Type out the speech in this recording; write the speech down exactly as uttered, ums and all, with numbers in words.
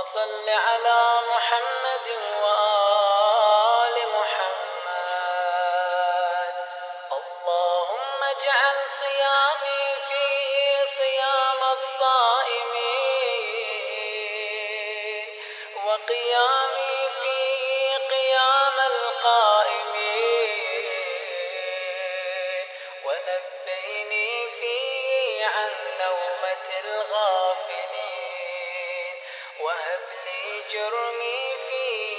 صل على محمد وآل محمد. اللهم اجعل صيامي فيه صيام الصائمين، وقيامي فيه قيام القائمين، ونبهني فيه عن نومة الغافلين، وهب لي جرمي فيه